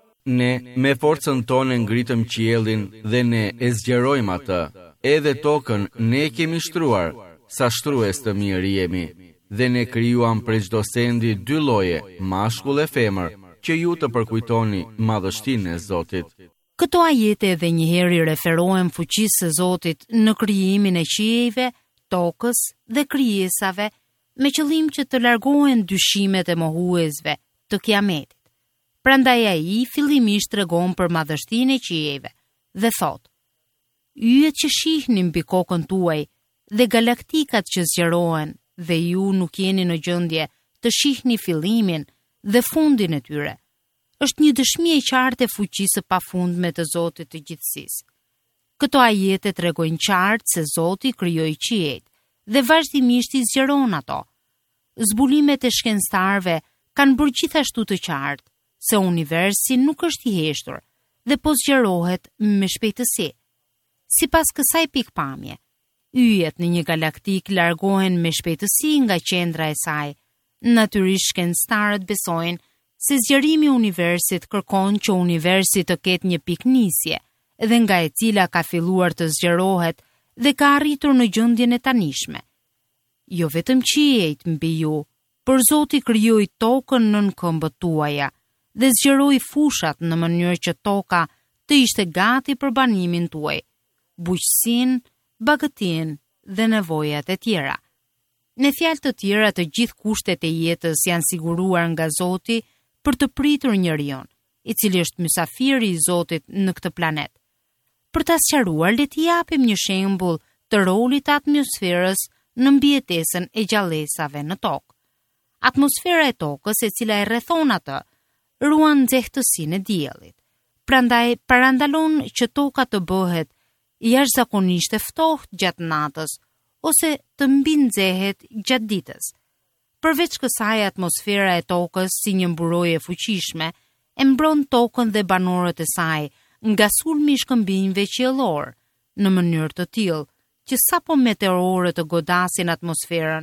Ne me forcën tonë ngritëm qiellin dhe ne e zgjerojmë atë. Edhe tokën ne e kemi shtruar, sa shtrues të mirë jemi. Dhe ne krijuam prej çdo sendi dy lloje, mashkull e femër, që ju të përkujtoni madhështinë e Zotit. Këto ajete edhe njëherë referohen fuqisë së Zotit në krijimin e qiejve, tokës dhe krijesave, me qëllim që të largohen dyshimet e mohuesve të Kiametit. Prandaj ai fillimisht tregon për madhështinë e qiejve dhe thot: Yjet që shihni mbi kokën tuaj dhe galaktikat që zgjerohen dhe ju nuk jeni në gjendje të shihni fillimin dhe fundin e tyre, është një dëshmi e qartë e fuqisë së pafundme të Zotit të gjithësisë. Këto ajete tregojnë qartë se Zoti krijoi qiejt dhe vazhdimisht i zgjeron ato. Zbulimet e shkencëtarëve kanë bërë gjithashtu të qartë se universi nuk është i heshtur dhe po zgjerohet me shpejtësi. Sipas kësaj pikpamje, yjet në një galaktik largohen me shpejtësi nga qendra e saj. Natyrisht shkencëtarët besojnë se zgjerimi i universit kërkon që universi të ketë një pikë nisje dhe nga e cila ka filluar të zgjerohet dhe ka arritur në gjendjen e tanishme. Jo vetëm qiejt mbi ju, por Zoti krijoi tokën nën këmbët tuaja dhe zgjeroi fushat në mënyrë që toka të ishte gati për banimin tuaj, bujqësinë, bagëtinë dhe nevojat e tjera. Në fjalë të tjera, të gjithë kushtet e jetës janë siguruar nga Zoti për të pritur njeriu, i cili është mysafiri i Zotit në këtë planet. Për ta sqaruar, le të japim një shembull të rolit të atmosferës në mbijetesën e gjallësave në tokë. Atmosfera e tokës, e cila e rrethon atë, ruan nxehtësinë e diellit. Prandaj parandalon që toka të bëhet jashtëzakonisht e ftohtë gjatë natës ose të mbinxehet gjatë ditës. Përveç kësaj, atmosfera e tokës, si një mburojë e fuqishme, e mbron tokën dhe banorët e saj nga sulmi i shkëmbimëve qiellor, në mënyrë të tillë që sapo meteorët të godasin atmosferën,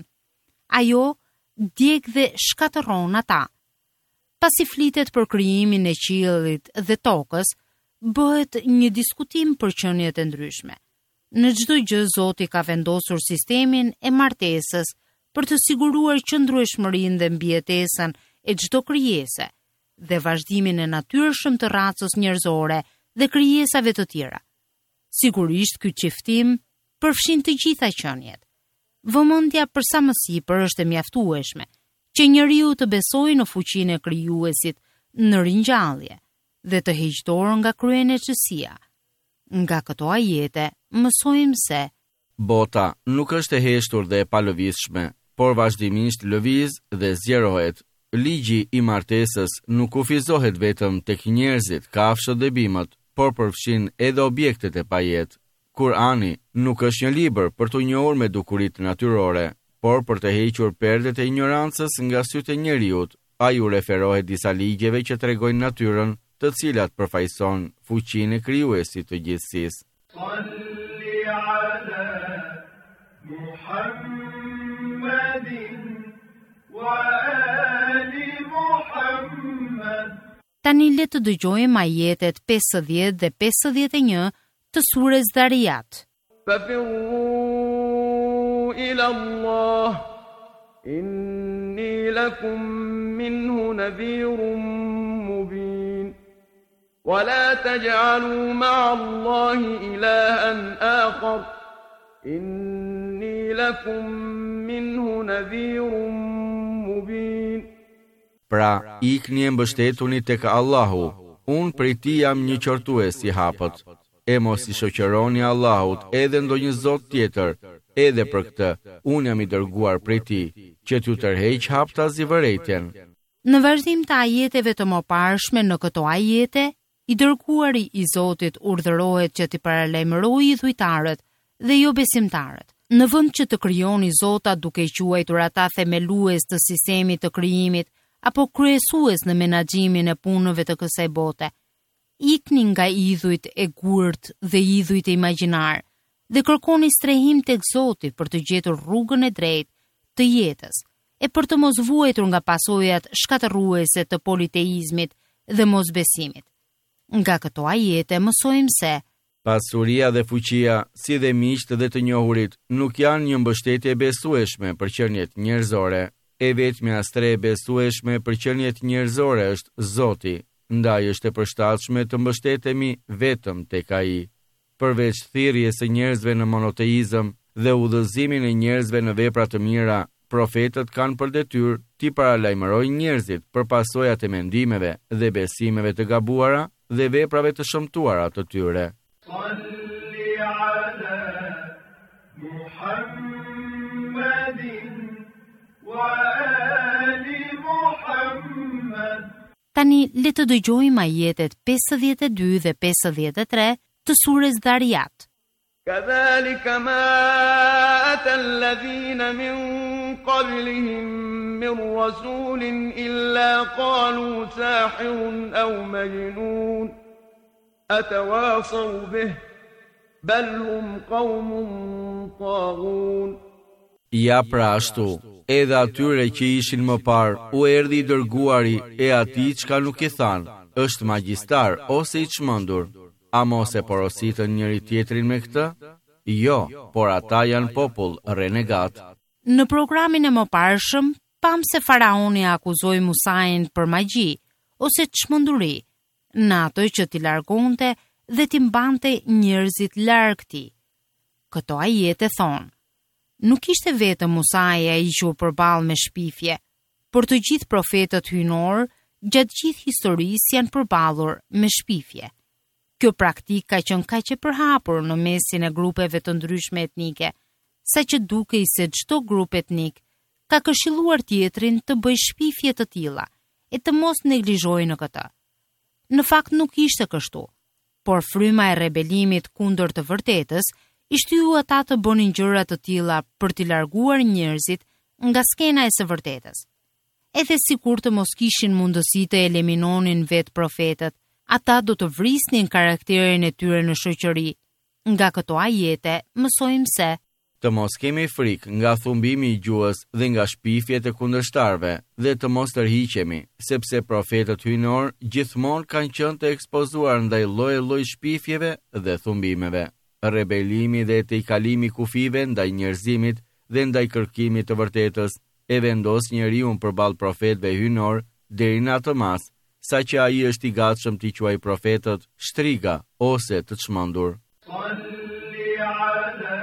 ajo djeg dhe shkatërron ata. Pasi flitet për krijimin e qiellit dhe tokës, bëhet një diskutim për qeniet e ndryshme. Në çdo gjë Zoti ka vendosur sistemin e martesës për të siguruar qëndrueshmërinë dhe mbijetesën e çdo krijese dhe vazhdimin e natyrshëm të racës njerëzore dhe krijesave të tjera. Sigurisht ky çiftim përfshin të gjitha qeniet. Vëmendja për sa më sipër është e mjaftueshme që njeriu të besojë në fuqinë e krijuesit në ringjallje dhe të heqë dorë nga kryenësia. Nga këto ajete mësojmë se bota nuk është e heshtur dhe e palëvizshme, por vazhdimisht lëviz dhe zgjerohet. Ligji i martesës nuk kufizohet vetëm tek njerëzit, kafshët dhe bimët, por përfshin edhe objektet e pajet. Kurani nuk është një libër për të njohur me dukuritë natyrore, por për të hequr perdet e ignorancës nga sytë e njeriut. Ai u referohet disa ligjeve që tregojnë natyrën, të cilat përfaqëson fuqinë e krijuesit të gjithësisë. Salli ala Muhammedin wa ali Muhammed. Tani le të dëgjojmë ajetet pesëdhjetë dhe pesëdhjetë e një të surës Dhariyat. Fafirru ila Allah, inni lakum minhu nadhirun mubin. ولا تجعلوا مع الله إلها آخر إني لكم منه نذير مبين. Pra, ikni e mbështetuni tek Allahu, unë prej ti jam një qortues i hapët, e mos i shoqëroni Allahut edhe ndonjë zot tjetër, edhe për këtë, unë jam i dërguar prej ti, që t'ju tërheq haptas i vërejtjen. Në vazhdim të ajeteve të mëparshme në këto ajete, i dërguari i Zotit urdhërohet që t'i paralajmërojë dhujtarët dhe jo besimtarët. Në vend që të krijoni zota duke quajtur ata themelues të sistemit të krijimit apo kryesues në menaxhimin e punëve të kësaj bote, ikni nga idhujt e gurt dhe idhujt e imagjinar dhe kërkoni strehim tek Zoti për të gjetur rrugën e drejtë të jetës e për të mos vuajtur nga pasojat shkatërruese të politeizmit dhe mosbesimit. Nga këto ajete mësojmë se pasuria dhe fuqia, si dhe miqt dhe të njohurit, nuk janë një mbështetje e besueshme për qenjet njerëzore. E vetmja stre e besueshme për qenjet njerëzore është Zoti, ndaj është e përshtatshme të mbështetemi vetëm tek Ai. Përveç thirrjes së njerëzve në monoteizëm dhe udhëzimin e njerëzve në vepra të mira, profetët kanë për detyrë t'i paralajmërojnë njerëzit për pasojat e mendimeve dhe besimeve të gabuara dhe veprave të shëmtuara të tyre. Salli ala Muhammedin wa ali Muhammed. Tani le të dëgjojmë ajetet pesëdhjetë e dy dhe pesëdhjetë e tre të surës Dhariyat. كذلك ما أتى الذين من قبلهم من رسول إلا قالوا ساحر أو مجنون أتواصوا به بل هم قوم طاغون. Ja pra ashtu, edhe atyre që ishin më parë, u erdhi i dërguari e atij çka nuk i than, është magjistar ose i çmendur. A mos e porositën njëri tjetrin me këtë? Jo, por ata janë popull renegat. Në programin e mëparshëm, pam se faraoni akuzoi Musain për magji ose çmenduri, në ato që t'i largonte dhe t'i mbante njerëzit larg tij. Këto ajete thonë: nuk ishte vetëm Musai ai që u përball me shpifje, por të gjithë profetët hynor gjatë gjithë historisë janë përballur me shpifje. Kjo praktikë ka qenë kaq e përhapur në mesin e grupeve të ndryshme etnike, saqë dukej se çdo grup etnik ka këshilluar tjetrin të bëjë shpifje të tilla e të mos neglizhojë në këtë. Në fakt nuk ishte kështu, por fryma e rebelimit kundër të vërtetës i shtyu ata të bënin gjëra të tilla për t'i larguar njerëzit nga skena e së vërtetës. Edhe sikur të mos kishin mundësi të eliminonin vetë profetët, ata do të vrisnin karakterin e tyre në shoqëri. Nga këto ajete mësojmë se të mos kemi frikë nga thumbimi i gjuhës dhe nga shpifjet e kundërshtarëve dhe të mos tërhiqemi, sepse profetët hynor gjithmonë kanë qenë të ekspozuar ndaj lloj-lloj shpifjeve dhe thumbimeve. Rebelimi dhe tejkalimi kufive ndaj njerëzimit dhe ndaj kërkimit të vërtetës e vendos njeriu përballë profetëve hynor deri në atë mas, saqë ai është i gatshëm t'i quajë profetët shtriga ose të çmendur. Salli ala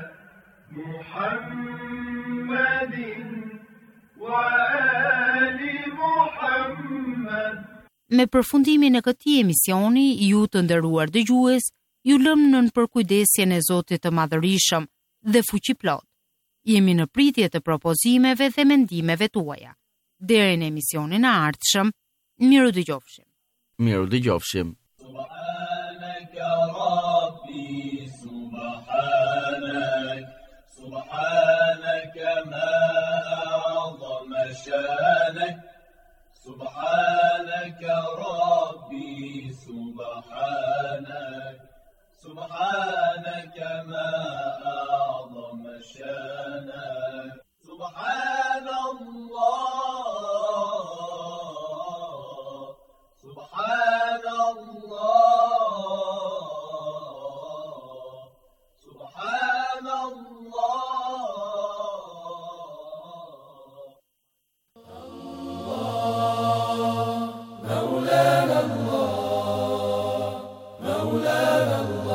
Muhammedin wa ali Muhammed. Me përfundimin e këtij emisioni, ju të nderuar dëgjues, ju lëm nën përkujdesjen e Zotit të Madhërisëm dhe Fuqiplot. Jemi në pritje të propozimeve dhe mendimeve tuaja. Deri në emisionin e ardhshëm, miru dëgjofshim. Miru dëgjofshim. Subhanaka Rabbi, subhanak, subhanaka ma a'zama shanak, subhanaka Rabbi, subhanak. سبحانك ما أعظم شانك سبحان الله سبحان الله سبحان الله مولانا الله مولانا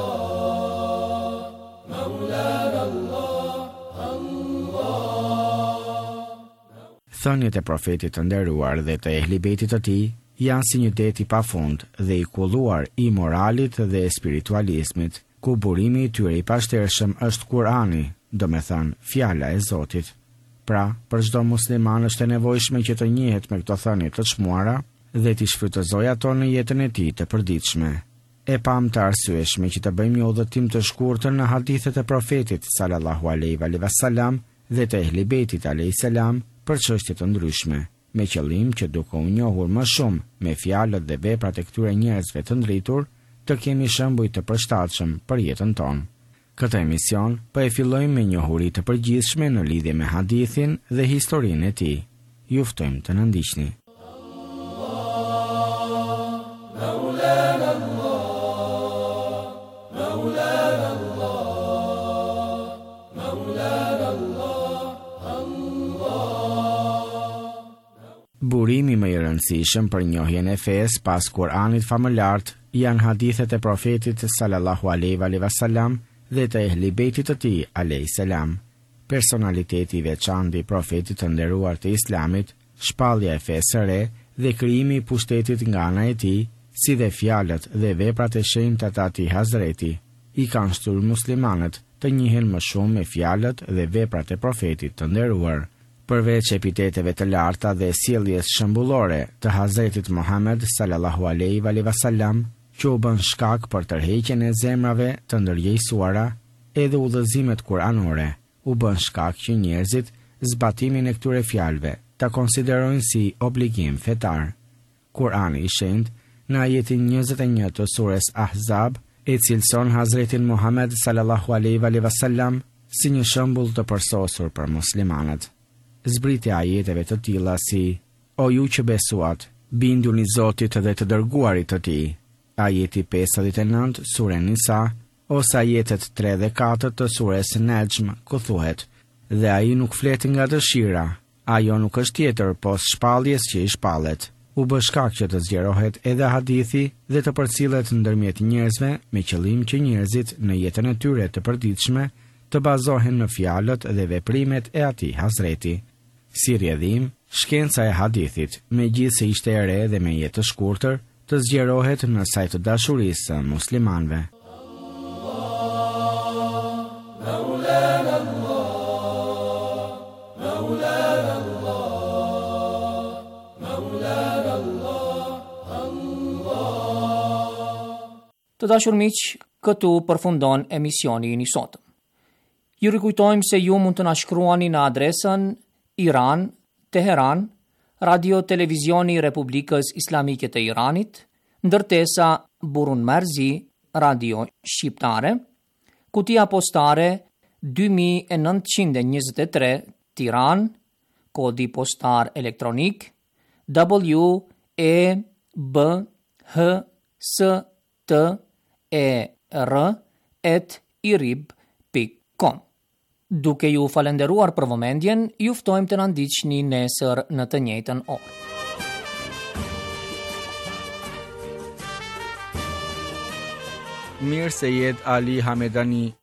Thënjet e profetit të nderuar dhe të ehlibetit të tij janë si një det i pafund dhe i kulluar i moralit dhe spiritualizmit, ku burimi i tyre i pashtershëm është Kurani, do me thënë fjala e Zotit. Pra, për çdo musliman është e nevojshme që të njihet me këto thënie të çmuara dhe t'i shfrytëzojë ato në jetën e tij të përditshme. E pam të arsyeshme që të bëjmë një udhëtim të shkurtër në hadithet e profetit sallallahu alaihi wasallam dhe të ehlibetit alaihi salam për çështje të ndryshme. me qëllim që duke u njohur më shumë me fjalët dhe veprat e këtyre njerëzve të ndritur, të kemi shembuj të përshtatshëm për jetën tonë. Këtë emision po e fillojmë me njohuri të përgjithshme në lidhje me hadithin dhe historinë e tij. Ju ftojmë të na ndiqni. Burimi më i rëndësishëm për njohjen e fesë pas Kur'anit famëlart janë hadithet e profetit sallallahu alaihi wasallam dhe të ehli bejtit të tij alayhis salam. Personaliteti i veçantë i profetit të nderuar të Islamit, shpallja e fesë së re dhe krijimi i pushtetit nga ana e tij, si dhe fjalët dhe veprat e shenjta të atij Hazreti, i kanë shtyr muslimanët të njihen më shumë me fjalët dhe veprat e profetit të nderuar. Përveç epiteteve të larta dhe sjelljes shembullore të Hazretit Muhammed sallallahu alaihi wasallam, që u bën shkak për tërheqjen e zemrave të ndërgjegjësuara, edhe udhëzimet kuranore u bën shkak që njerëzit zbatimin e këtyre fjalëve ta konsiderojnë si obligim fetar. Kurani i shenjtë në ajetin njëzet e një të sures Ahzab e cilëson Hazretin Muhammed sallallahu alaihi wasallam si një shembull të përsosur për muslimanët. Zbritja ajeteve të tilla si: O ju që besuat, binduni Zotit dhe të dërguarit të tij. Ajeti pesëdhjetë e nëntë sure Nisa, ose ajetet tre dhe katër të sures Najm, ku thuhet: Dhe ai nuk flet nga dëshira, ajo nuk është tjetër pos shpalljes që i shpallet. U bë shkak që të zgjerohet edhe hadithi dhe të përcillet ndërmjet njerëzve me qëllim që njerëzit në jetën e tyre të përditshme të bazohen në fjalët dhe veprimet e atij Hazreti. Si rrjedhim, shkenca e hadithit, megjithse ishte e re dhe me jetë të shkurtër, të zgjerohet në sajt të dashurisë së muslimanëve. Të dashur miq, këtu përfundon emisioni i sotëm. Ju rikujtojmë se ju mund të na shkruani në adresën Iran, Teheran, Radio Televizioni Republikës Islamike të Iranit, ndërtesa Burun Marzi, Radio Shqiptare, kutia postare dy mijë e nëntëqind e njëzet e tre, Tiranë, kodi postar elektronik W E B H S T E R at irib pikë com. Duke ju falenderuar për vëmendjen, ju ftojmë të na ndiqni nesër në të njëjtën orë. Mir Seyed Ali Hamedani